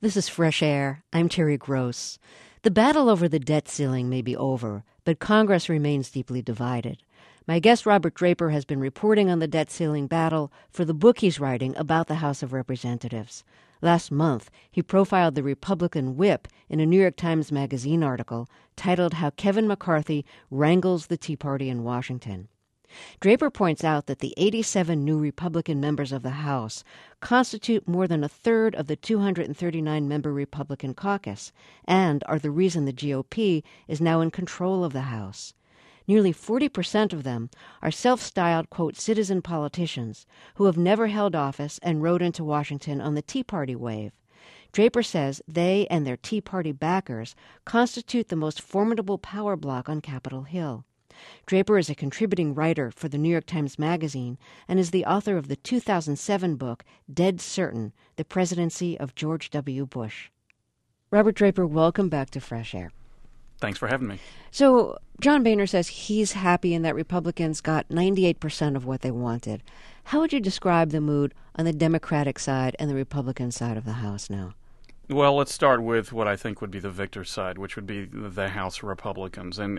This is Fresh Air. I'm Terry Gross. The battle over the debt ceiling may be over, but Congress remains deeply divided. My guest Robert Draper has been reporting on the debt ceiling battle for the book he's writing about the House of Representatives. Last month, he profiled the Republican whip in a New York Times Magazine article titled How Kevin McCarthy Wrangles the Tea Party in Washington. Draper points out that the 87 new Republican members of the House constitute more than a third of the 239-member Republican caucus and are the reason the GOP is now in control of the House. Nearly 40% of them are self-styled, quote, citizen politicians who have never held office and rode into Washington on the Tea Party wave. Draper says they and their Tea Party backers constitute the most formidable power bloc on Capitol Hill. Draper is a contributing writer for the New York Times Magazine and is the author of the 2007 book, Dead Certain, The Presidency of George W. Bush. Robert Draper, welcome back to Fresh Air. Thanks for having me. So John Boehner says he's happy and that Republicans got 98% of what they wanted. How would you describe the mood on the Democratic side and the Republican side of the House now? Well, let's start with what I think would be the victor side, which would be the House Republicans. And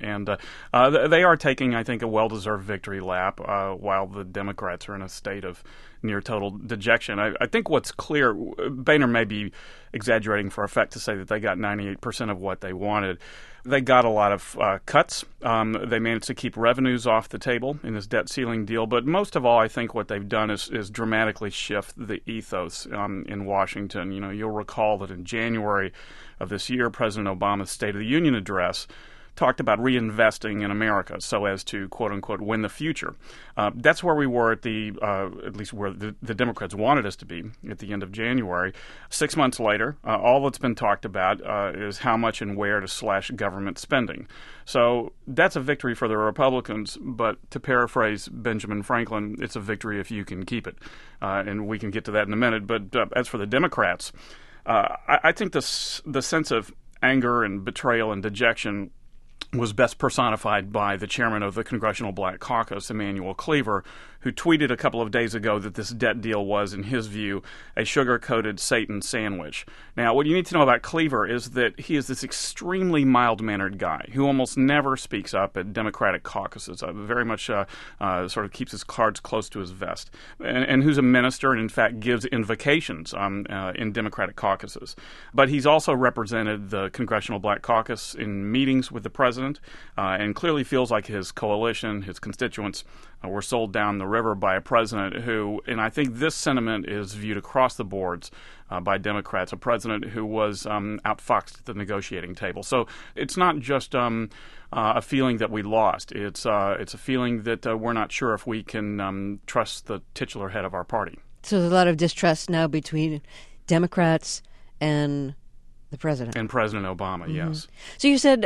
they are taking, I think, a well-deserved victory lap while the Democrats are in a state of near total dejection. I think what's clear, Boehner may be exaggerating for effect to say that they got 98% of what they wanted. They got a lot of cuts. They managed to keep revenues off the table in this debt ceiling deal. But most of all, I think what they've done is dramatically shift the ethos in Washington. You know, you'll recall that in January of this year, President Obama's State of the Union address talked about reinvesting in America so as to, quote-unquote, win the future. That's where we were at least where the Democrats wanted us to be at the end of January. 6 months later, all that's been talked about is how much and where to slash government spending. So that's a victory for the Republicans, but to paraphrase Benjamin Franklin, it's a victory if you can keep it. And we can get to that in a minute. But as for the Democrats, I think the sense of anger and betrayal and dejection was best personified by the chairman of the Congressional Black Caucus, Emanuel Cleaver, who tweeted a couple of days ago that this debt deal was, in his view, a sugar-coated Satan sandwich. Now, what you need to know about Cleaver is that he is this extremely mild-mannered guy who almost never speaks up at Democratic caucuses, very much sort of keeps his cards close to his vest, and who's a minister and, in fact, gives invocations in Democratic caucuses. But he's also represented the Congressional Black Caucus in meetings with the president and clearly feels like his coalition, his constituents, were sold down the river by a president who, and I think this sentiment is viewed across the boards by Democrats, a president who was outfoxed at the negotiating table. So it's not just a feeling that we lost. It's a feeling that we're not sure if we can trust the titular head of our party. So there's a lot of distrust now between Democrats and the president. And President Obama, yes. So you said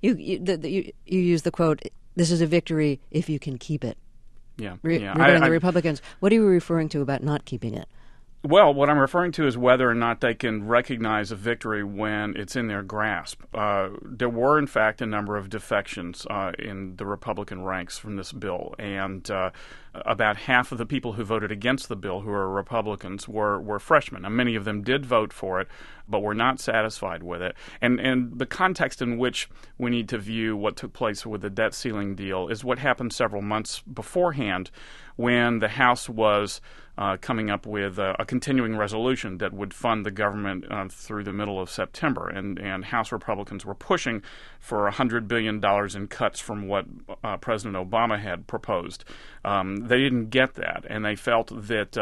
you used the quote, "This is a victory if you can keep it." Yeah. Regarding the Republicans. What are you referring to about not keeping it? Well, what I'm referring to is whether or not they can recognize a victory when it's in their grasp. There were, in fact, a number of defections in the Republican ranks from this bill, and about half of the people who voted against the bill, who are Republicans, were freshmen. Now, many of them did vote for it, but were not satisfied with it. And the context in which we need to view what took place with the debt ceiling deal is what happened several months beforehand when the House was coming up with a continuing resolution that would fund the government through the middle of September. And House Republicans were pushing for $100 billion in cuts from what President Obama had proposed. They didn't get that, and they felt that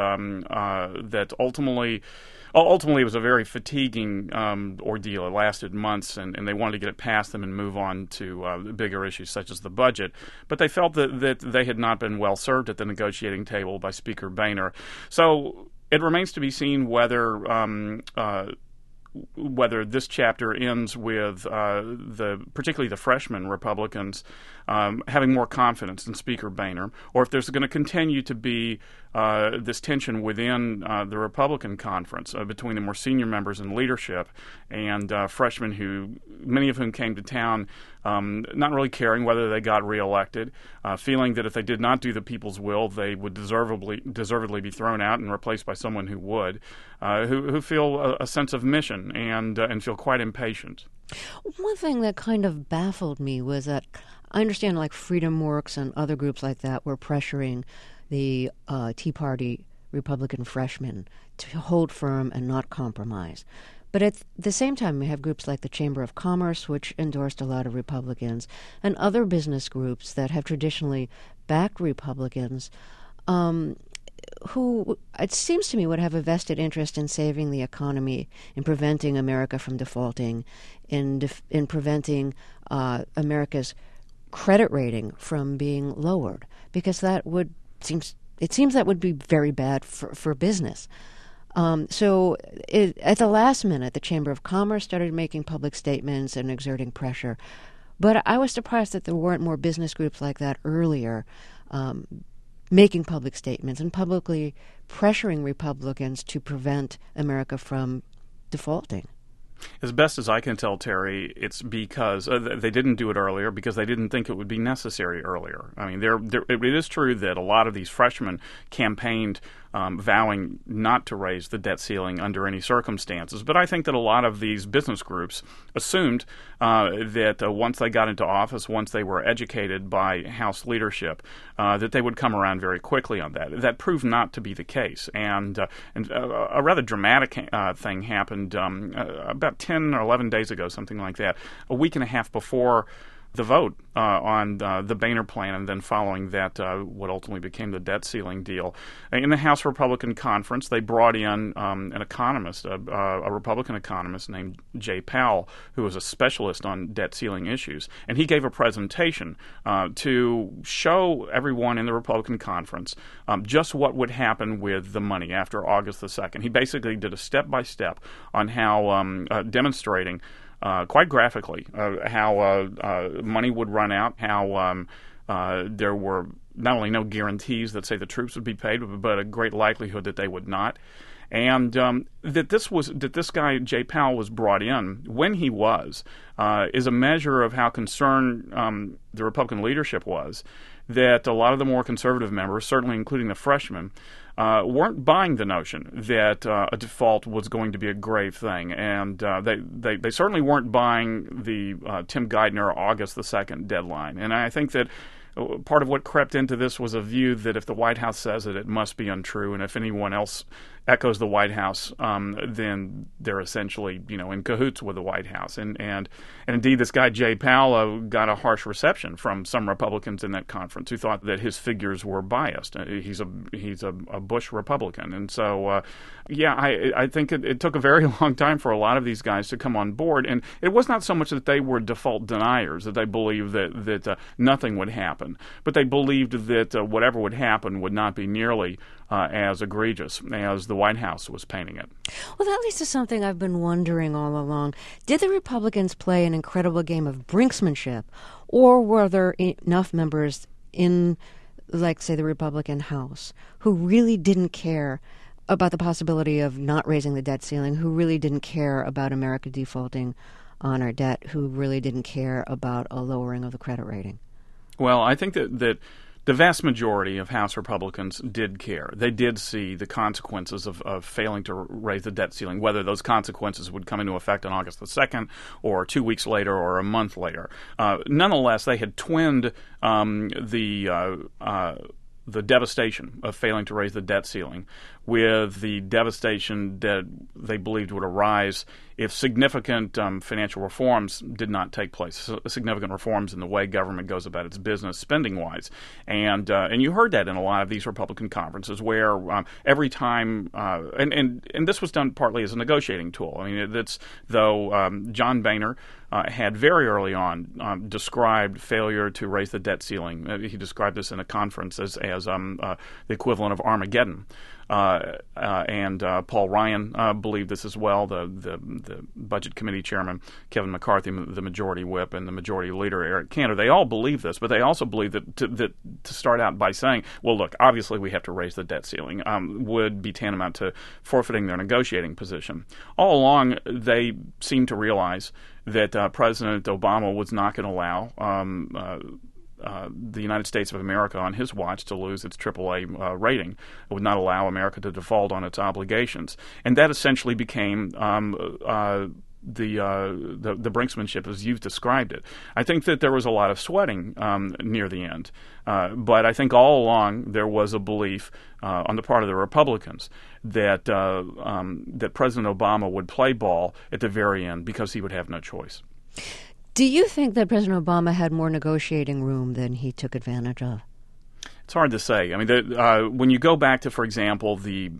that ultimately it was a very fatiguing ordeal. It lasted months, and they wanted to get it past them and move on to bigger issues such as the budget. But they felt that they had not been well served at the negotiating table by Speaker Boehner. So it remains to be seen whether this chapter ends with particularly the freshman Republicans having more confidence in Speaker Boehner, or if there's going to continue to be this tension within the Republican conference between the more senior members and leadership and freshmen many of whom came to town not really caring whether they got reelected, feeling that if they did not do the people's will, they would deservedly be thrown out and replaced by someone who would. who feel a sense of mission and feel quite impatient. One thing that kind of baffled me was that I understand like Freedom Works and other groups like that were pressuring the Tea Party Republican freshmen to hold firm and not compromise. But at the same time, we have groups like the Chamber of Commerce, which endorsed a lot of Republicans, and other business groups that have traditionally backed Republicans, who, it seems to me, would have a vested interest in saving the economy, in preventing America from defaulting, in preventing America's credit rating from being lowered, because that would seems that would be very bad for business. So at the last minute, the Chamber of Commerce started making public statements and exerting pressure. But I was surprised that there weren't more business groups like that earlier making public statements and publicly pressuring Republicans to prevent America from defaulting. As best as I can tell, Terry, it's because they didn't do it earlier because they didn't think it would be necessary earlier. I mean, it is true that a lot of these freshmen campaigned vowing not to raise the debt ceiling under any circumstances. But I think that a lot of these business groups assumed that once they got into office, once they were educated by House leadership, that they would come around very quickly on that. That proved not to be the case. And a rather dramatic thing happened about 10 or 11 days ago, something like that, a week and a half before the vote on the Boehner plan, and then following that, what ultimately became the debt ceiling deal. In the House Republican Conference, they brought in an economist, a Republican economist named Jay Powell, who was a specialist on debt ceiling issues. And he gave a presentation to show everyone in the Republican Conference just what would happen with the money after August the 2nd. He basically did a step-by-step on how demonstrating quite graphically how money would run out, how there were not only no guarantees that, say, the troops would be paid, but a great likelihood that they would not. And that this guy, Jay Powell, was brought in when he was, is a measure of how concerned the Republican leadership was that a lot of the more conservative members, certainly including the freshmen, weren't buying the notion that a default was going to be a grave thing. And they certainly weren't buying the Tim Geithner August the 2nd deadline. And I think that part of what crept into this was a view that if the White House says it, it must be untrue, and if anyone else echoes the White House, then they're essentially, in cahoots with the White House. And indeed, this guy Jay Powell got a harsh reception from some Republicans in that conference who thought that his figures were biased. He's a Bush Republican, and so I think it took a very long time for a lot of these guys to come on board. And it was not so much that they were default deniers, that they believed that nothing would happen, but they believed that whatever would happen would not be nearly as egregious as the White House was painting it. Well, that leads to something I've been wondering all along. Did the Republicans play an incredible game of brinksmanship, or were there enough members in, like, say, the Republican House who really didn't care about the possibility of not raising the debt ceiling, who really didn't care about America defaulting on our debt, who really didn't care about a lowering of the credit rating? Well, I think that the vast majority of House Republicans did care. They did see the consequences of failing to raise the debt ceiling, whether those consequences would come into effect on August the 2nd or 2 weeks later or a month later. Nonetheless, they had twinned the devastation of failing to raise the debt ceiling with the devastation that they believed would arise if significant financial reforms did not take place, significant reforms in the way government goes about its business spending-wise. And you heard that in a lot of these Republican conferences where every time, and this was done partly as a negotiating tool. I mean, John Boehner had very early on described failure to raise the debt ceiling. He described this in a conference as the equivalent of Armageddon. And Paul Ryan believed this as well, the Budget Committee Chairman Kevin McCarthy, the Majority Whip, and the Majority Leader Eric Cantor. They all believed this, but they also believed that to start out by saying, well, look, obviously we have to raise the debt ceiling, would be tantamount to forfeiting their negotiating position. All along, they seemed to realize that President Obama was not going to allow the United States of America on his watch to lose its AAA rating. It would not allow America to default on its obligations, and that essentially became the brinksmanship as you've described it. I think that there was a lot of sweating near the end, but I think all along there was a belief on the part of the Republicans that that President Obama would play ball at the very end because he would have no choice. Do you think that President Obama had more negotiating room than he took advantage of? It's hard to say. I mean, when you go back to, for example, the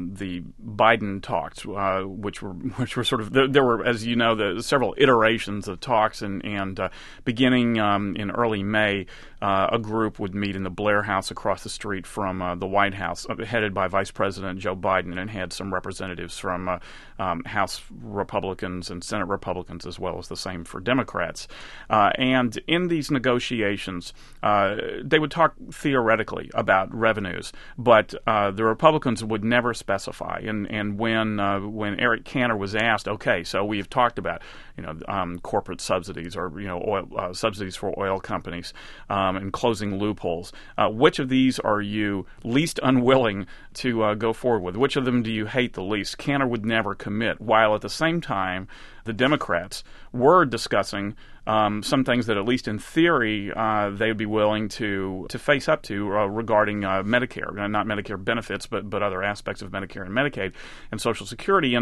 Biden talks, which were sort of there were, as you know, several iterations of talks, and beginning in early May, a group would meet in the Blair House across the street from the White House, headed by Vice President Joe Biden, and had some representatives from House Republicans and Senate Republicans, as well as the same for Democrats. And in these negotiations, they would talk theoretically about revenues, but the Republicans would never specify. And when Eric Cantor was asked, okay, so we've talked about corporate subsidies or oil subsidies for oil companies and closing loopholes, which of these are you least unwilling to go forward with? Which of them do you hate the least? Cantor would never commit, while at the same time the Democrats were discussing some things that, at least in theory, they would be willing to face up to regarding Medicare, not Medicare benefits, but other aspects of Medicare and Medicaid and Social Security,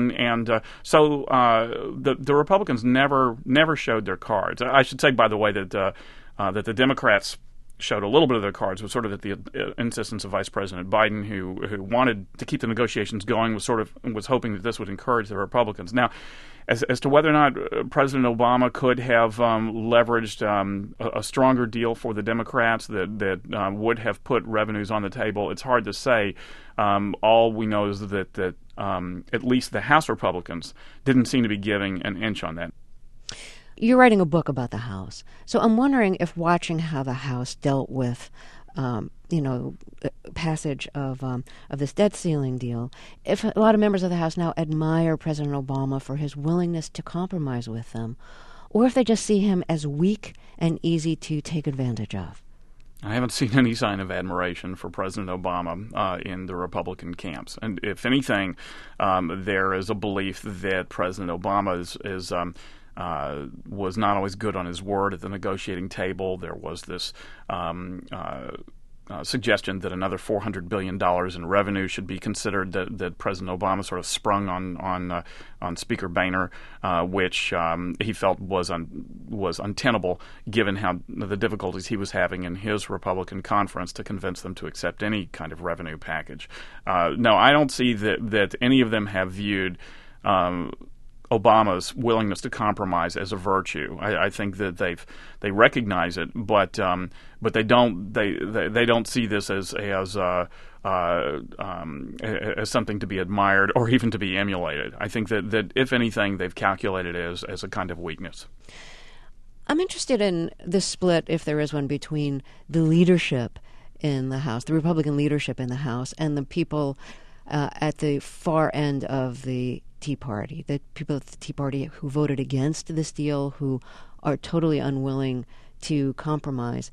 so the Republicans never showed their cards. I should say, by the way, that the Democrats showed a little bit of their cards, was sort of at the insistence of Vice President Biden, who wanted to keep the negotiations going, was hoping that this would encourage the Republicans. Now, as to whether or not President Obama could have leveraged a stronger deal for the Democrats that would have put revenues on the table, it's hard to say. All we know is that at least the House Republicans didn't seem to be giving an inch on that. You're writing a book about the House. So I'm wondering if watching how the House dealt with, passage of this debt ceiling deal, if a lot of members of the House now admire President Obama for his willingness to compromise with them, or if they just see him as weak and easy to take advantage of. I haven't seen any sign of admiration for President Obama in the Republican camps. And if anything, there is a belief that President Obama was not always good on his word at the negotiating table. There was this suggestion that another $400 billion in revenue should be considered, that President Obama sort of sprung on Speaker Boehner, which he felt was untenable, given how the difficulties he was having in his Republican conference to convince them to accept any kind of revenue package. No, I don't see that any of them have viewed Obama's willingness to compromise as a virtue. I think that they recognize it, but they don't see this as something to be admired or even to be emulated. I think that if anything, they've calculated it as a kind of weakness. I'm interested in the split, if there is one, between the leadership in the House, the Republican leadership in the House, and the people at the far end of the Tea Party, the people at the Tea Party who voted against this deal, who are totally unwilling to compromise.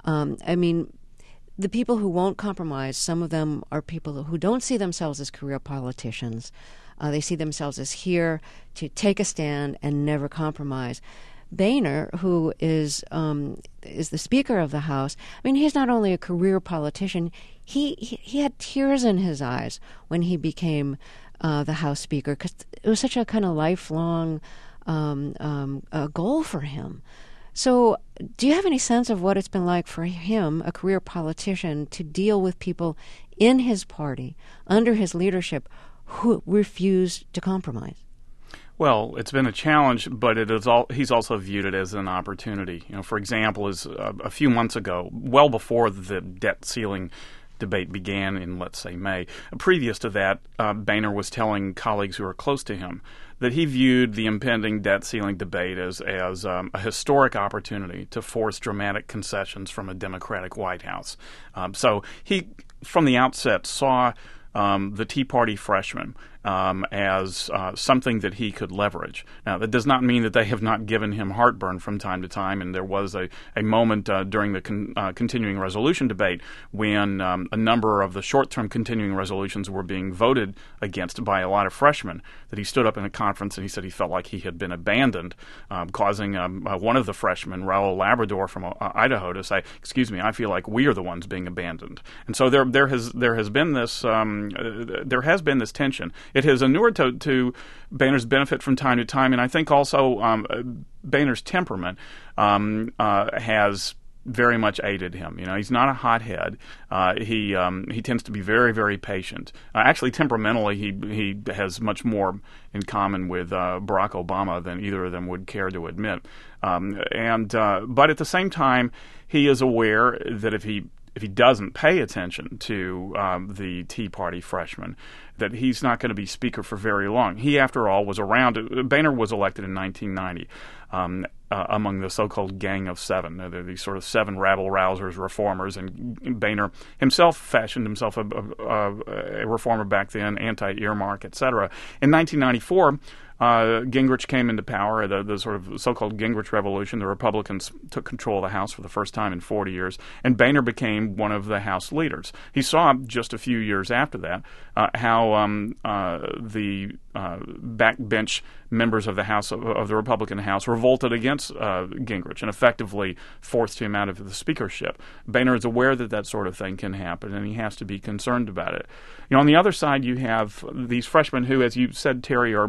The people who won't compromise, some of them are people who don't see themselves as career politicians. They see themselves as here to take a stand and never compromise. Boehner, who is the Speaker of the House, he's not only a career politician, he had tears in his eyes when he became the House Speaker, because it was such a kind of lifelong goal for him. So do you have any sense of what it's been like for him, a career politician, to deal with people in his party, under his leadership, who refused to compromise? Well, it's been a challenge, but he's also viewed it as an opportunity. For example, a few months ago, well before the debt ceiling debate began in, let's say, May. Previous to that, Boehner was telling colleagues who are close to him that he viewed the impending debt ceiling debate as a historic opportunity to force dramatic concessions from a Democratic White House. So he, from the outset, saw the Tea Party freshmen as something that he could leverage. Now, that does not mean that they have not given him heartburn from time to time, and there was a moment during the continuing resolution debate when a number of the short-term continuing resolutions were being voted against by a lot of freshmen, that he stood up in a conference and he said he felt like he had been abandoned, causing one of the freshmen, Raul Labrador from Idaho, to say, "Excuse me, I feel like we are the ones being abandoned." And so there has been this tension. It has inured to Boehner's benefit from time to time, and I think also Boehner's temperament has very much aided him. He's not a hothead. He tends to be very, very patient. Actually, temperamentally, he has much more in common with Barack Obama than either of them would care to admit. But at the same time, he is aware that if he doesn't pay attention to the Tea Party freshmen, that he's not going to be Speaker for very long. He, after all, was around. Boehner was elected in 1990 among the so-called Gang of Seven. They're these sort of seven rabble-rousers, reformers, and Boehner himself fashioned himself a reformer back then, anti-earmark, etc. In 1994, Gingrich came into power, the sort of so-called Gingrich Revolution. The Republicans took control of the House for the first time in 40 years, and Boehner became one of the House leaders. He saw just a few years after that how the backbench members of the House of the Republican House revolted against Gingrich and effectively forced him out of the speakership. Boehner is aware that sort of thing can happen, and he has to be concerned about it. On the other side, you have these freshmen who, as you said, Terry, are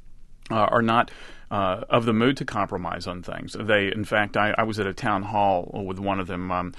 not of the mood to compromise on things. In fact, I was at a town hall with one of them,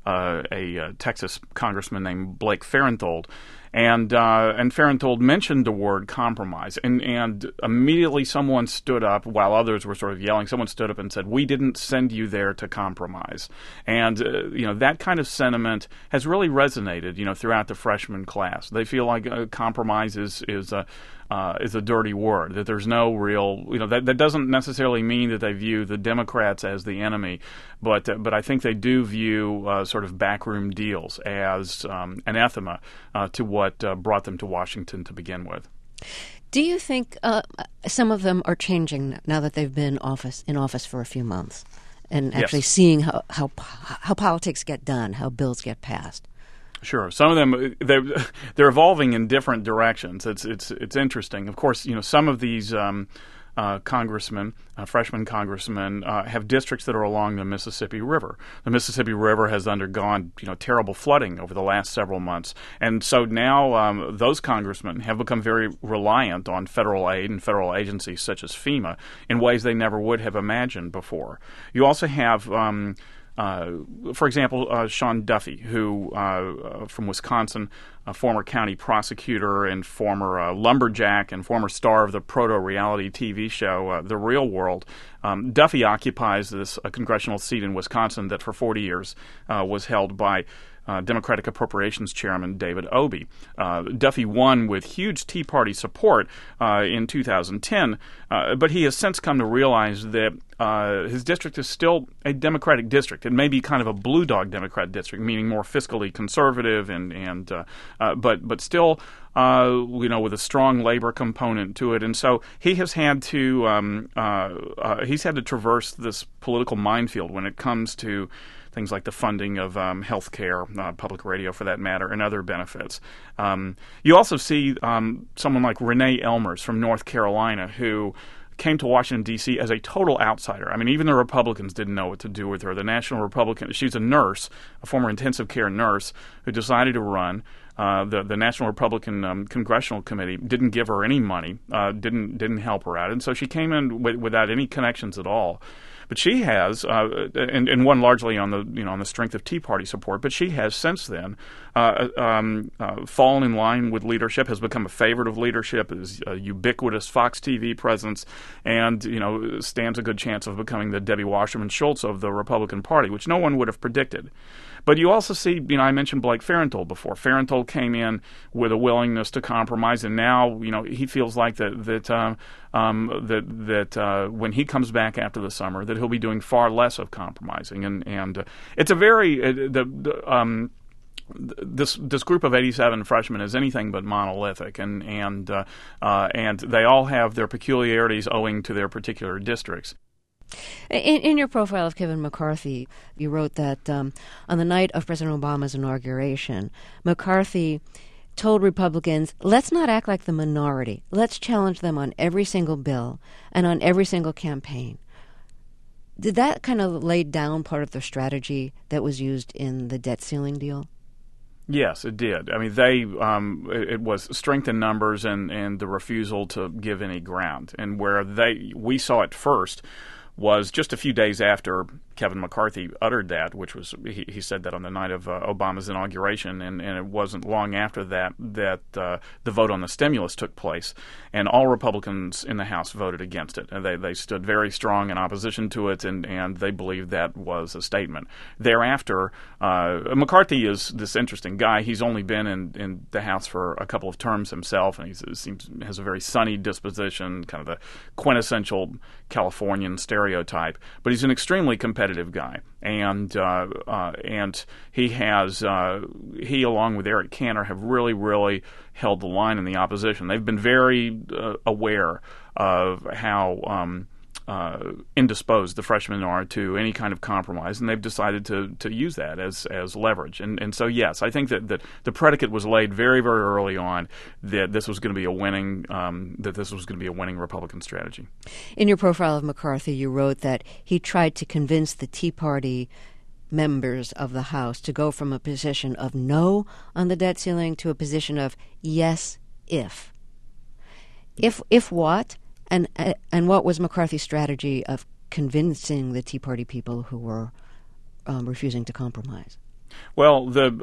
a Texas congressman named Blake Farenthold, and Farenthold mentioned the word compromise, and immediately someone stood up while others were sort of yelling. Someone stood up and said, "We didn't send you there to compromise," and that kind of sentiment has really resonated, throughout the freshman class. They feel like compromise is a dirty word, that there's no real, that doesn't necessarily mean that they view the Democrats as the enemy, but I think they do view sort of backroom deals as anathema to what brought them to Washington to begin with. Do you think some of them are changing now that they've been in office for a few months, and actually seeing how politics get done, how bills get passed? Sure. Some of them they're evolving in different directions. It's interesting. Of course, some of these congressmen, freshman congressmen, have districts that are along the Mississippi River. The Mississippi River has undergone terrible flooding over the last several months, and so now those congressmen have become very reliant on federal aid and federal agencies such as FEMA in ways they never would have imagined before. You also have for example, Sean Duffy, who from Wisconsin, a former county prosecutor and former lumberjack and former star of the proto-reality TV show The Real World. Duffy occupies this congressional seat in Wisconsin that for 40 years was held by Democratic Appropriations Chairman David Obey. Duffy won with huge Tea Party support in 2010, but he has since come to realize that his district is still a Democratic district. It may be kind of a blue dog Democrat district, meaning more fiscally conservative, but still, with a strong labor component to it. And so he has had to traverse this political minefield when it comes to things like the funding of health care, public radio for that matter, and other benefits. You also see someone like Renee Elmers from North Carolina, who came to Washington, D.C. as a total outsider. I mean, even the Republicans didn't know what to do with her. The National Republican, she's a nurse, a former intensive care nurse, who decided to run. The National Republican Congressional Committee didn't give her any money, didn't help her out, and so she came in without any connections at all. But she has, and won largely on the strength of Tea Party support. But she has since then fallen in line with leadership, has become a favorite of leadership, is a ubiquitous Fox TV presence, and stands a good chance of becoming the Debbie Wasserman Schultz of the Republican Party, which no one would have predicted. But you also see, I mentioned Blake Farenthold before. Farenthold came in with a willingness to compromise, and now, he feels like that when he comes back after the summer, that he'll be doing far less of compromising, and it's a very this group of 87 freshmen is anything but monolithic, and they all have their peculiarities owing to their particular districts. In your profile of Kevin McCarthy, you wrote that on the night of President Obama's inauguration, McCarthy told Republicans, let's not act like the minority. Let's challenge them on every single bill and on every single campaign. Did that kind of lay down part of the strategy that was used in the debt ceiling deal? Yes, it did. I mean, it was strength in numbers and the refusal to give any ground. And where we saw it first was just a few days after Kevin McCarthy uttered that, which was he said that on the night of Obama's inauguration, and it wasn't long after that the vote on the stimulus took place, and all Republicans in the House voted against it. And they stood very strong in opposition to it, and they believed that was a statement. Thereafter, McCarthy is this interesting guy. He's only been in the House for a couple of terms himself, and has a very sunny disposition, kind of the quintessential Californian stereotype. But he's an extremely competitive guy, and he along with Eric Cantor have really held the line in the opposition. They've been very aware of how indisposed the freshmen are to any kind of compromise, and they've decided to use that as leverage. And so, yes, I think that the predicate was laid very early on that this was going to be a winning Republican strategy. In your profile of McCarthy, you wrote that he tried to convince the Tea Party members of the House to go from a position of no on the debt ceiling to a position of yes if. If what? And what was McCarthy's strategy of convincing the Tea Party people who were refusing to compromise? Well, the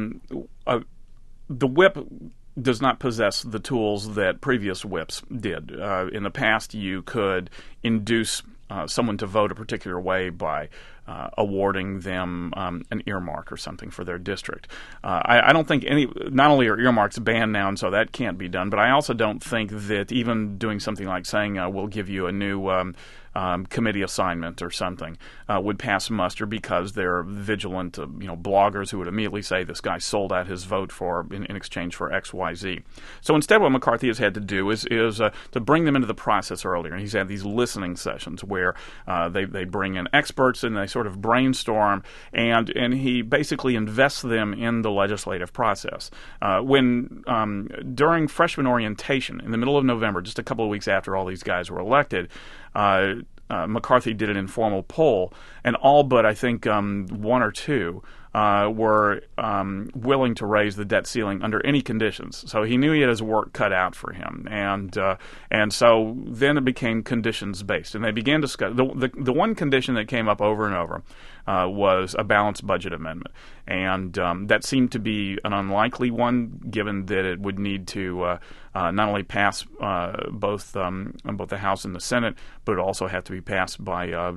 whip does not possess the tools that previous whips did. In the past, you could induce someone to vote a particular way by awarding them an earmark or something for their district. I don't think not only are earmarks banned now, and so that can't be done, but I also don't think that even doing something like saying we'll give you a new committee assignment or something would pass muster, because they're vigilant bloggers who would immediately say this guy sold out his vote in exchange for XYZ. So instead, what McCarthy has had to do is to bring them into the process earlier, and he's had these listening sessions where they bring in experts and they sort of brainstorm, and he basically invests them in the legislative process. During freshman orientation in the middle of November, just a couple of weeks after all these guys were elected, McCarthy did an informal poll, and all but I think one or two were willing to raise the debt ceiling under any conditions. So he knew he had his work cut out for him, and so then it became conditions based, and they began to discuss the one condition that came up over and over was a balanced budget amendment, and that seemed to be an unlikely one, given that it would need to not only pass both the House and the Senate, but it also have to be passed by a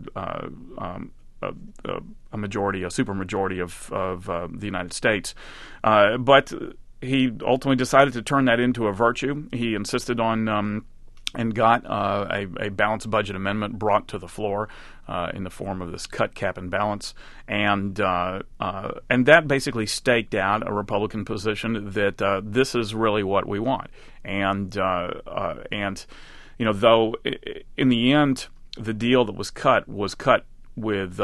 supermajority of the United States. But he ultimately decided to turn that into a virtue. He insisted on and got a balanced budget amendment brought to the floor in the form of this cut, cap, and balance, and that basically staked out a Republican position that this is really what we want, and though in the end the deal that was cut with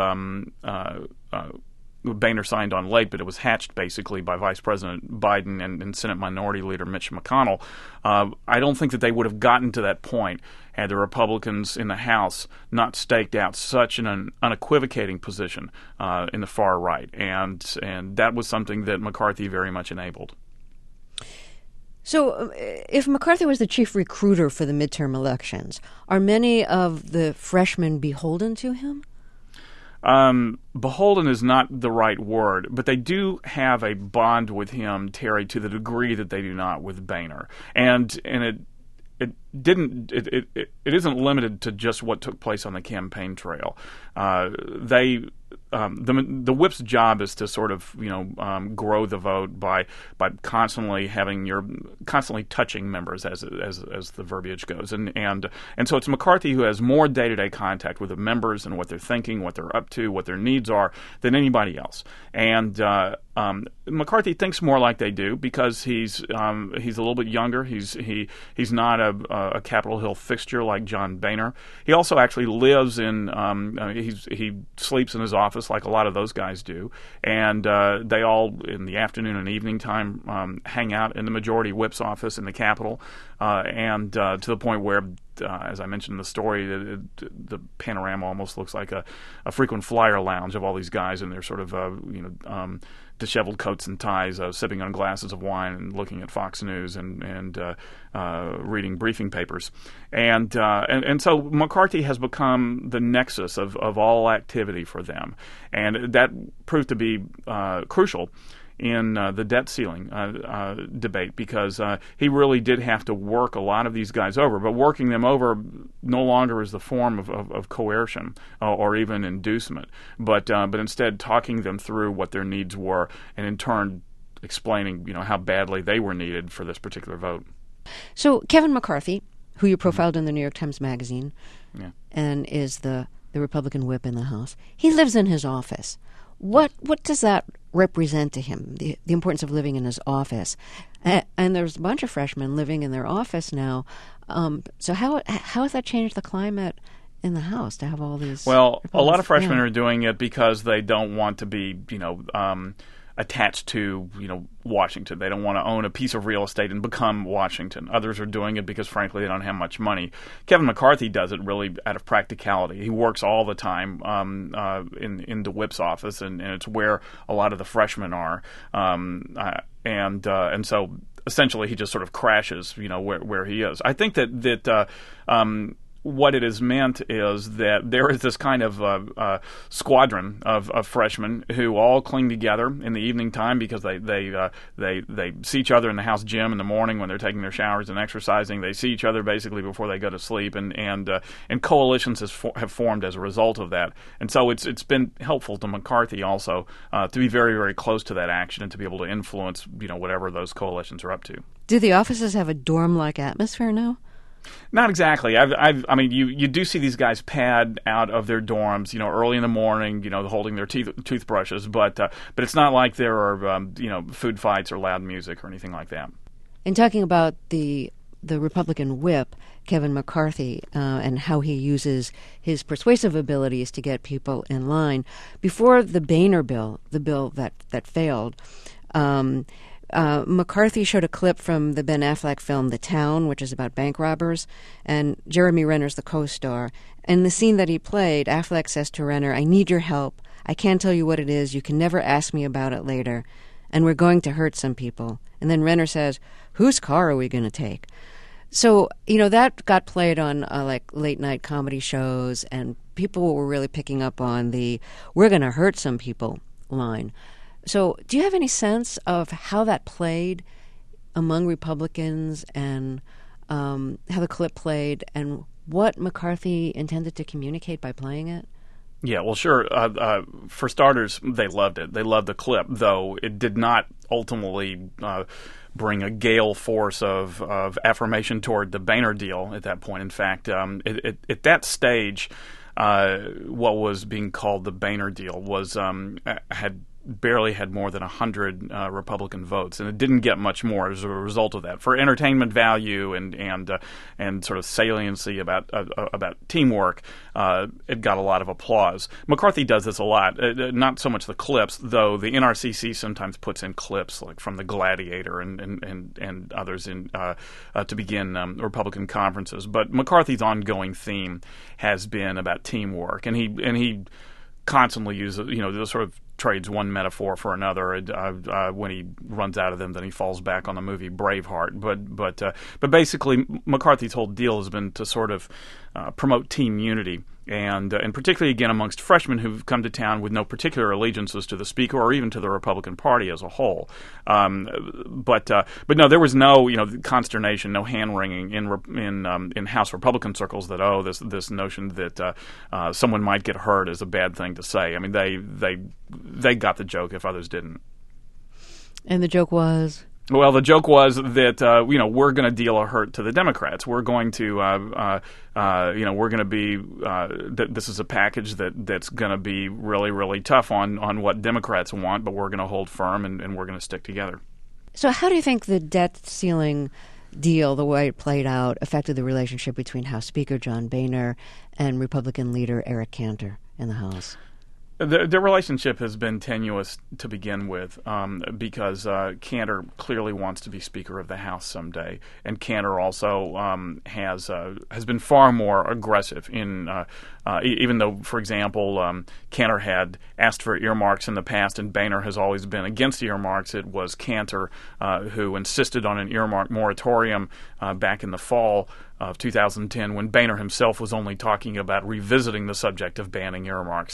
Boehner signed on late, but it was hatched basically by Vice President Biden and Senate Minority Leader Mitch McConnell. I don't think that they would have gotten to that point had the Republicans in the House not staked out such an unequivocating position in the far right, and that was something that McCarthy very much enabled. So if McCarthy was the chief recruiter for the midterm elections, are many of the freshmen beholden to him? Beholden is not the right word, but they do have a bond with him, Terry, to the degree that they do not with Boehner. And it isn't limited to just what took place on the campaign trail. The whip's job is to sort of grow the vote by constantly touching members, as the verbiage goes, and so it's McCarthy who has more day-to-day contact with the members and what they're thinking, what they're up to, what their needs are than anybody else, and McCarthy thinks more like they do because he's a little bit younger. He's not a Capitol Hill fixture like John Boehner. He also actually lives in he sleeps in his office like a lot of those guys do, and they all in the afternoon and evening time hang out in the Majority Whip's office in the Capitol, and to the point where, as I mentioned in the story, the panorama almost looks like a frequent flyer lounge of all these guys in their sort of disheveled coats and ties, sipping on glasses of wine and looking at Fox News and reading briefing papers, and so McCarthy has become the nexus of all activity for them, and that proved to be crucial in the debt ceiling debate, because he really did have to work a lot of these guys over, but working them over no longer is the form of coercion or even inducement, but instead talking them through what their needs were, and in turn explaining how badly they were needed for this particular vote. So Kevin McCarthy, who you profiled in the New York Times Magazine, yeah, and is the Republican whip in the House, he lives in his office. What does that represent to him, the importance of living in his office? And there's a bunch of freshmen living in their office now. So how has that changed the climate in the House to have all these? Well, a lot of freshmen are doing it because they don't want to be, attached to, Washington. They don't want to own a piece of real estate and become Washington. Others are doing it because, frankly, they don't have much money. Kevin McCarthy does it really out of practicality. He works all the time in the whip's office, and it's where a lot of the freshmen are. And so essentially he just sort of crashes, where he is. I think that what it has meant is that there is this kind of squadron of freshmen who all cling together in the evening time because they see each other in the house gym in the morning when they're taking their showers and exercising. They see each other basically before they go to sleep, and coalitions have formed as a result of that. And so it's been helpful to McCarthy also to be very, very close to that action and to be able to influence whatever those coalitions are up to. Do the offices have a dorm-like atmosphere now? Not exactly. I mean, you do see these guys pad out of their dorms, early in the morning, holding their toothbrushes, but it's not like there are, food fights or loud music or anything like that. In talking about the Republican whip, Kevin McCarthy, and how he uses his persuasive abilities to get people in line, before the Boehner bill, the bill that failed, McCarthy showed a clip from the Ben Affleck film The Town, which is about bank robbers, and Jeremy Renner's the co-star. In the scene that he played, Affleck says to Renner, "I need your help. I can't tell you what it is. You can never ask me about it later. And we're going to hurt some people." And then Renner says, "Whose car are we going to take?" So, that got played on like late-night comedy shows, and people were really picking up on the "we're going to hurt some people" line. So do you have any sense of how that played among Republicans, and how the clip played, and what McCarthy intended to communicate by playing it? Yeah, well, sure. For starters, they loved it. They loved the clip, though it did not ultimately bring a gale force of affirmation toward the Boehner deal at that point. In fact, at that stage, what was being called the Boehner deal had barely had more than 100 Republican votes, and it didn't get much more as a result of that. For entertainment value and sort of saliency about teamwork, it got a lot of applause. McCarthy does this a lot, not so much the clips, though the NRCC sometimes puts in clips like from The Gladiator and others to begin Republican conferences. But McCarthy's ongoing theme has been about teamwork, and he constantly uses, sort of trades one metaphor for another. When he runs out of them, then he falls back on the movie Braveheart. But basically, McCarthy's whole deal has been to sort of promote team unity, and particularly again amongst freshmen who've come to town with no particular allegiances to the speaker or even to the Republican Party as a whole. But no, there was no consternation, no hand wringing in House Republican circles that this notion that someone might get hurt is a bad thing to say. I mean, they got the joke if others didn't. And the joke was? Well, the joke was that we're going to deal a hurt to the Democrats. We're going to we're going to be this is a package that's going to be really, really tough on what Democrats want, but we're going to hold firm and we're going to stick together. So how do you think the debt ceiling deal, the way it played out, affected the relationship between House Speaker John Boehner and Republican leader Eric Cantor in the House? The relationship has been tenuous to begin with because Cantor clearly wants to be Speaker of the House someday, and Cantor also has been far more aggressive in even though, for example, Cantor had asked for earmarks in the past, and Boehner has always been against earmarks. It was Cantor who insisted on an earmark moratorium back in the fall of 2010, when Boehner himself was only talking about revisiting the subject of banning earmarks.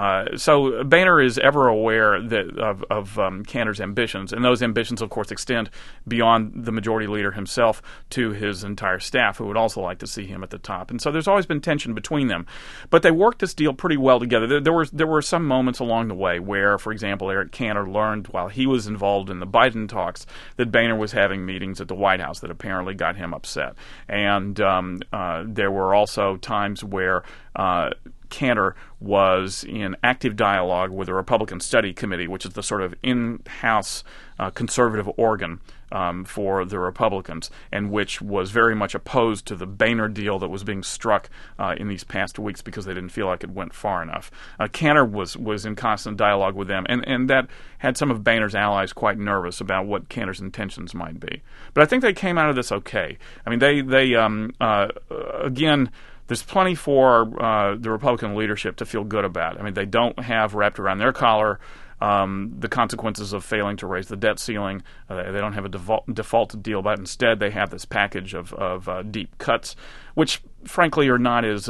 So Boehner is ever aware of Cantor's ambitions, and those ambitions, of course, extend beyond the majority leader himself to his entire staff, who would also like to see him at the top. And so there's always been tension between them. But they worked this deal pretty well together. There were some moments along the way where, for example, Eric Cantor learned while he was involved in the Biden talks that Boehner was having meetings at the White House that apparently got him upset. And there were also times where Cantor was in active dialogue with the Republican Study Committee, which is the sort of in-house conservative organ for the Republicans, and which was very much opposed to the Boehner deal that was being struck in these past weeks because they didn't feel like it went far enough. Cantor was in constant dialogue with them, and that had some of Boehner's allies quite nervous about what Cantor's intentions might be. But I think they came out of this okay. I mean, they again, there's plenty for the Republican leadership to feel good about. I mean, they don't have wrapped around their collar the consequences of failing to raise the debt ceiling. They don't have a default deal, but instead they have this package of deep cuts, which frankly are not as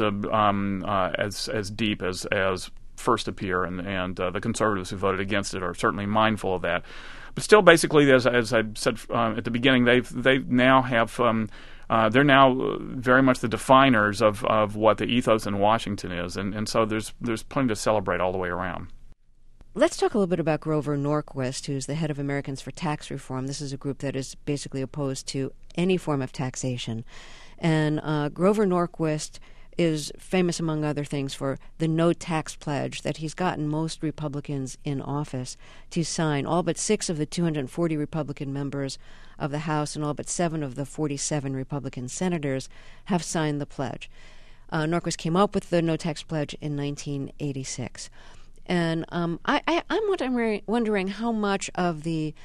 deep as first appear, and the conservatives who voted against it are certainly mindful of that. But still, basically, as I said at the beginning, they now have. They're now very much the definers of what the ethos in Washington is, and so there's plenty to celebrate all the way around. Let's talk a little bit about Grover Norquist, who's the head of Americans for Tax Reform. This is a group that is basically opposed to any form of taxation. And Grover Norquist is famous, among other things, for the no tax pledge that he's gotten most Republicans in office to sign. All but 6 of the 240 Republican members of the House and all but 7 of the 47 Republican senators have signed the pledge. Norquist came up with the no tax pledge in 1986. And I'm wondering how much of the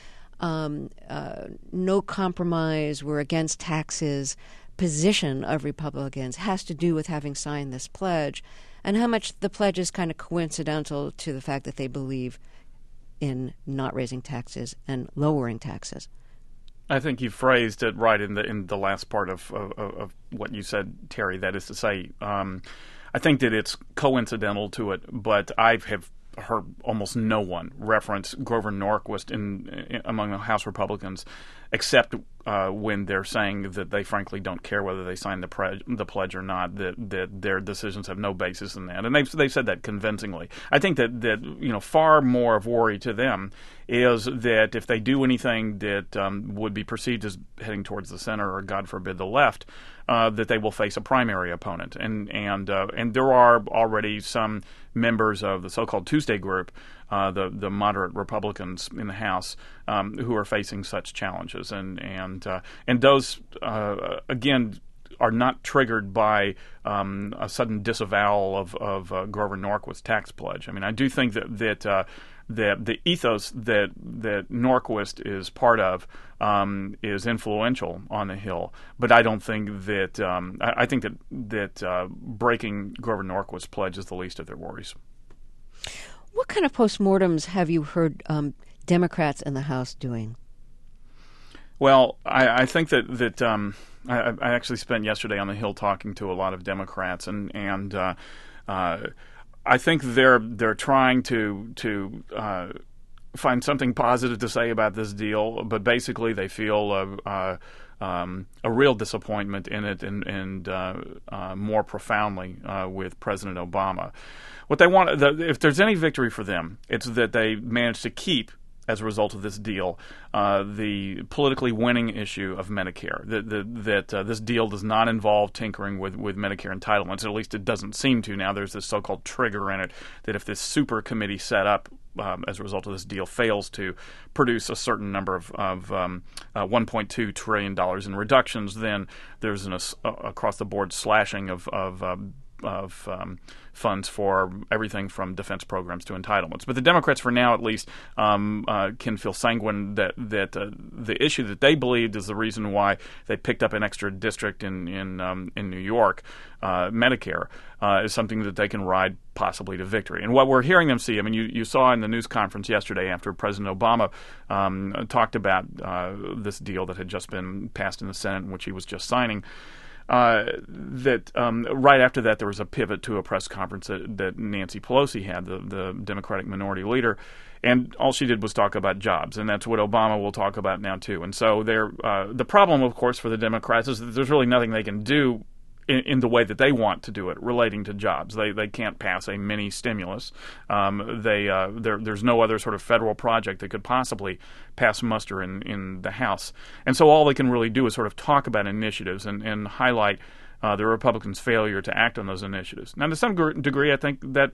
no compromise, we're against taxes position of Republicans has to do with having signed this pledge, and how much the pledge is kind of coincidental to the fact that they believe in not raising taxes and lowering taxes. I think you phrased it right in the last part of what you said, Terry. That is to say, I think that it's coincidental to it, but I have heard almost no one reference Grover Norquist among the House Republicans, except when they're saying that they frankly don't care whether they sign the pledge or not, that their decisions have no basis in that. And they've said that convincingly. I think that far more of worry to them is that if they do anything that would be perceived as heading towards the center or, God forbid, the left, that they will face a primary opponent. And there are already some members of the so-called Tuesday Group, the moderate Republicans in the House, who are facing such challenges, and those again are not triggered by a sudden disavowal of Grover Norquist's tax pledge. I mean, I do think that the ethos that Norquist is part of is influential on the Hill, but I don't think that I think that breaking Grover Norquist's pledge is the least of their worries. What kind of postmortems have you heard Democrats in the House doing? Well, I think that I actually spent yesterday on the Hill talking to a lot of Democrats, and I think they're trying to find something positive to say about this deal, but basically they feel a real disappointment in it, and more profoundly with President Obama. What they want, if there's any victory for them, it's that they managed to keep as a result of this deal, the politically winning issue of Medicare. That this deal does not involve tinkering with Medicare entitlements. At least it doesn't seem to. Now there's this so-called trigger in it that if this super committee set up as a result of this deal fails to produce a certain number of $1.2 trillion in reductions, then there's an across-the-board slashing of funds for everything from defense programs to entitlements. But the Democrats, for now at least, can feel sanguine that the issue that they believed is the reason why they picked up an extra district in New York, Medicare, is something that they can ride possibly to victory. And what we're hearing them see, I mean, you saw in the news conference yesterday after President Obama talked about this deal that had just been passed in the Senate, in which he was just signing, that right after that there was a pivot to a press conference that Nancy Pelosi had, the Democratic minority leader, and all she did was talk about jobs, and that's what Obama will talk about now too. And so the problem, of course, for the Democrats is that there's really nothing they can do in the way that they want to do it relating to jobs. They can't pass a mini stimulus. There's no other sort of federal project that could possibly pass muster in the House. And so all they can really do is sort of talk about initiatives and highlight the Republicans' failure to act on those initiatives. Now, to some degree, I think that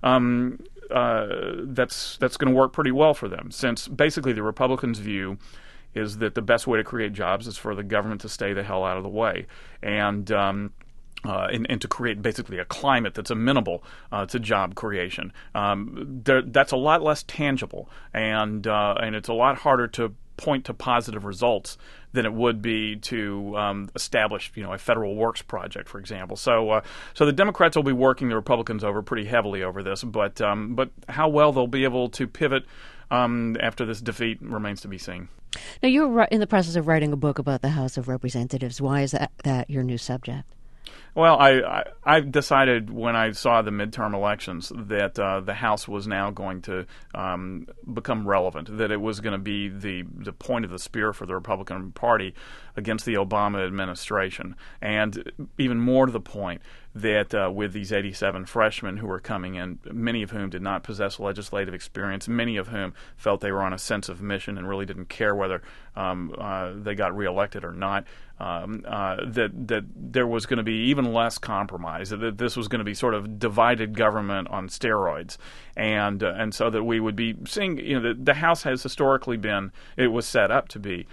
that's going to work pretty well for them, since basically the Republicans' view is that the best way to create jobs is for the government to stay the hell out of the way, and to create basically a climate that's amenable to job creation. That's a lot less tangible, and it's a lot harder to point to positive results than it would be to establish, a federal works project, for example. So the Democrats will be working the Republicans over pretty heavily over this, but how well they'll be able to pivot after this defeat remains to be seen. Now, you're in the process of writing a book about the House of Representatives. Why is that your new subject? Well, I decided when I saw the midterm elections that the House was now going to become relevant, that it was going to be the point of the spear for the Republican Party against the Obama administration, and even more to the point that with these 87 freshmen who were coming in, many of whom did not possess legislative experience, many of whom felt they were on a sense of mission and really didn't care whether they got reelected or not, that there was going to be even less compromise, that this was going to be sort of divided government on steroids, and so that we would be seeing, the House has historically been, it was set up to be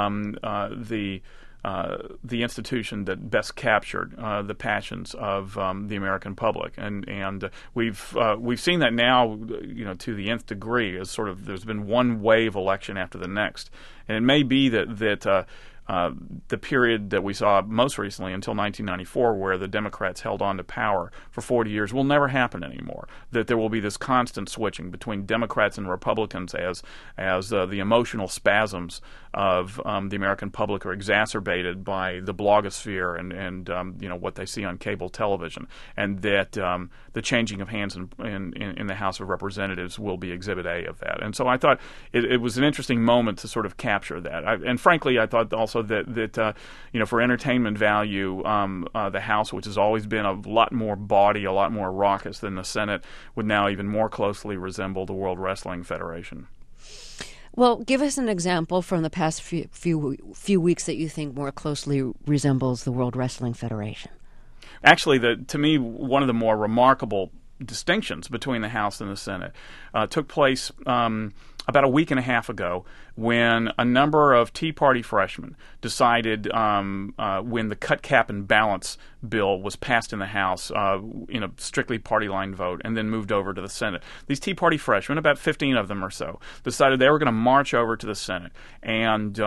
the institution that best captured the passions of the American public, and we've seen that now, to the nth degree, as sort of there's been one wave election after the next, and it may be that the period that we saw most recently until 1994, where the Democrats held on to power for 40 years, will never happen anymore. That there will be this constant switching between Democrats and Republicans as the emotional spasms of the American public are exacerbated by the blogosphere and what they see on cable television, and that the changing of hands in the House of Representatives will be Exhibit A of that. And so I thought it was an interesting moment to sort of capture that. And frankly, I thought also that for entertainment value, the House, which has always been a lot more bawdy, a lot more raucous than the Senate, would now even more closely resemble the World Wrestling Federation. Well, give us an example from the past few weeks that you think more closely resembles the World Wrestling Federation. Actually, to me, one of the more remarkable distinctions between the House and the Senate took place about a week and a half ago, when a number of Tea Party freshmen decided, when the cut, cap, and balance bill was passed in the House in a strictly party line vote and then moved over to the Senate, these Tea Party freshmen, about 15 of them or so, decided they were going to march over to the Senate and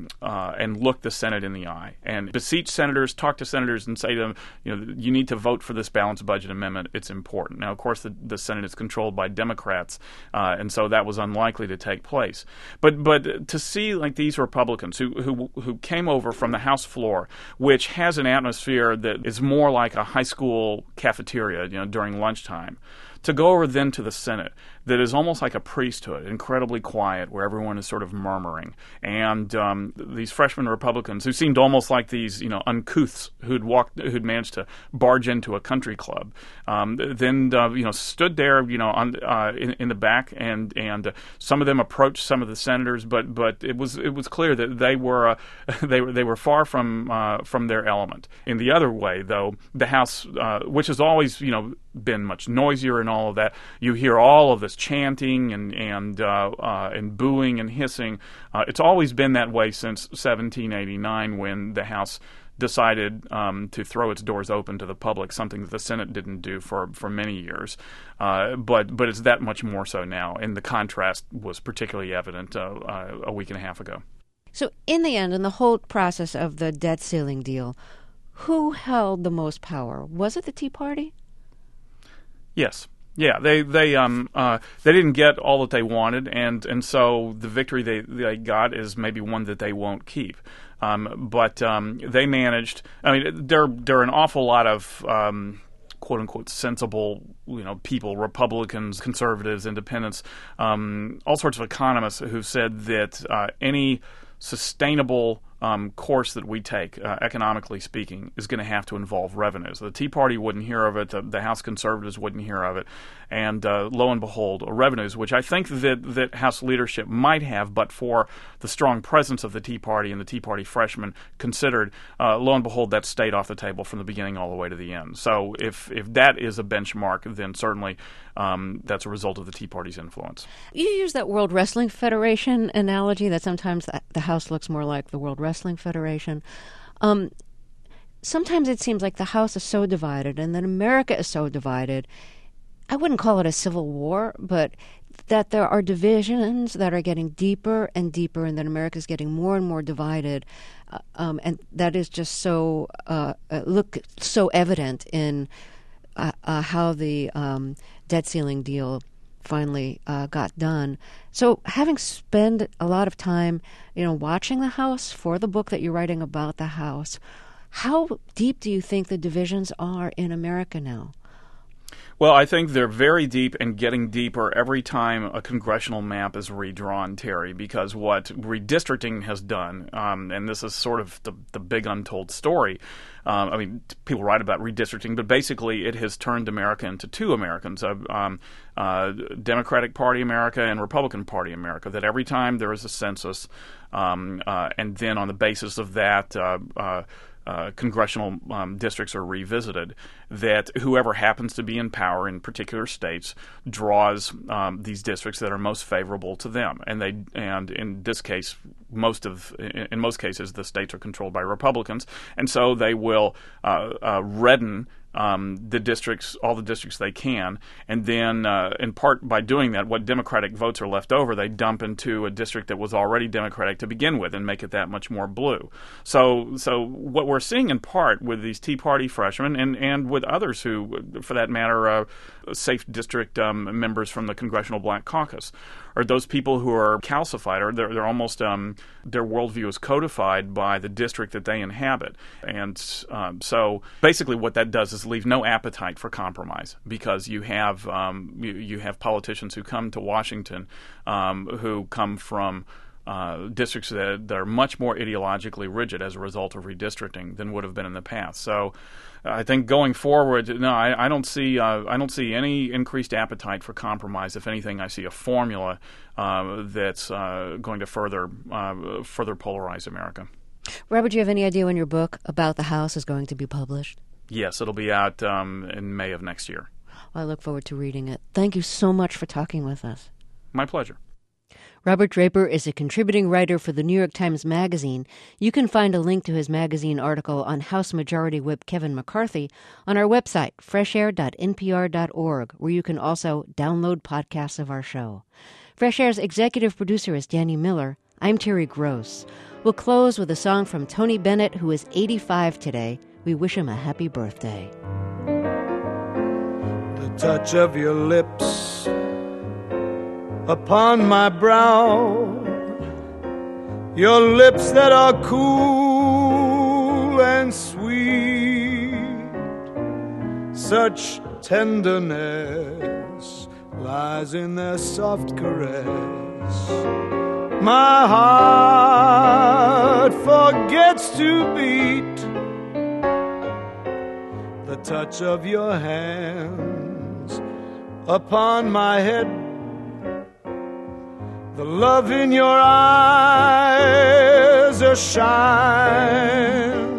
look the Senate in the eye and beseech senators, talk to senators, and say to them, you need to vote for this balanced budget amendment. It's important. Now, of course, the Senate is controlled by Democrats, and so that was unlikely to take place. But to see like these Republicans who came over from the House floor, which has an atmosphere that is more like a high school cafeteria, during lunchtime, to go over then to the Senate that is almost like a priesthood, incredibly quiet, where everyone is sort of murmuring. And these freshman Republicans, who seemed almost like these, uncouths who'd managed to barge into a country club, then stood there, in the back, and some of them approached some of the senators, but it was clear that they were they were far from their element. In the other way, though, the House, which has always been much noisier and all of that, you hear all of this chanting and booing and hissing. It's always been that way since 1789, when the House decided to throw its doors open to the public, something that the Senate didn't do for many years. But it's that much more so now, and the contrast was particularly evident a week and a half ago. So in the end, in the whole process of the debt ceiling deal, who held the most power? Was it the Tea Party? Yes. Yeah, they didn't get all that they wanted, and so the victory they got is maybe one that they won't keep. But they managed. I mean, there are an awful lot of quote unquote sensible people, Republicans, conservatives, independents, all sorts of economists who've said that any sustainable course that we take, economically speaking, is going to have to involve revenues. The Tea Party wouldn't hear of it. The House conservatives wouldn't hear of it. And lo and behold, revenues, which I think that House leadership might have, but for the strong presence of the Tea Party and the Tea Party freshmen considered, lo and behold, that stayed off the table from the beginning all the way to the end. So if that is a benchmark, then certainly that's a result of the Tea Party's influence. You use that World Wrestling Federation analogy, that sometimes the House looks more like the World Wrestling Federation. Sometimes it seems like the House is so divided and that America is so divided. I wouldn't call it a civil war, but that there are divisions that are getting deeper and deeper, and that America is getting more and more divided, and that is just so evident in how the debt ceiling deal finally got done. So, having spent a lot of time, watching the House for the book that you're writing about the House, how deep do you think the divisions are in America now? Well, I think they're very deep and getting deeper every time a congressional map is redrawn, Terry, because what redistricting has done, and this is sort of the big untold story. I mean, people write about redistricting, but basically it has turned America into two Americans, Democratic Party America and Republican Party America, that every time there is a census, and then on the basis of that, congressional districts are revisited, that whoever happens to be in power in particular states draws these districts that are most favorable to them, and in this case, in most cases, the states are controlled by Republicans, and so they will redden the districts, all the districts they can, and then in part by doing that, what Democratic votes are left over, they dump into a district that was already Democratic to begin with and make it that much more blue. So what we're seeing in part with these Tea Party freshmen and with others who, for that matter, safe district members from the Congressional Black Caucus, are those people who are calcified, or they're almost their worldview is codified by the district that they inhabit, and so basically what that does is leave no appetite for compromise, because you have you have politicians who come to Washington who come from districts that are much more ideologically rigid as a result of redistricting than would have been in the past. So I think going forward, no, I don't see any increased appetite for compromise. If anything, I see a formula that's going to further polarize America. Robert, do you have any idea when your book about the House is going to be published? Yes, it'll be out in May of next year. Well, I look forward to reading it. Thank you so much for talking with us. My pleasure. Robert Draper is a contributing writer for the New York Times Magazine. You can find a link to his magazine article on House Majority Whip Kevin McCarthy on our website, freshair.npr.org, where you can also download podcasts of our show. Fresh Air's executive producer is Danny Miller. I'm Terry Gross. We'll close with a song from Tony Bennett, who is 85 today. We wish him a happy birthday. The touch of your lips upon my brow, your lips that are cool and sweet, such tenderness lies in their soft caress. My heart forgets to beat. The touch of your hands upon my head, the love in your eyes, a shine.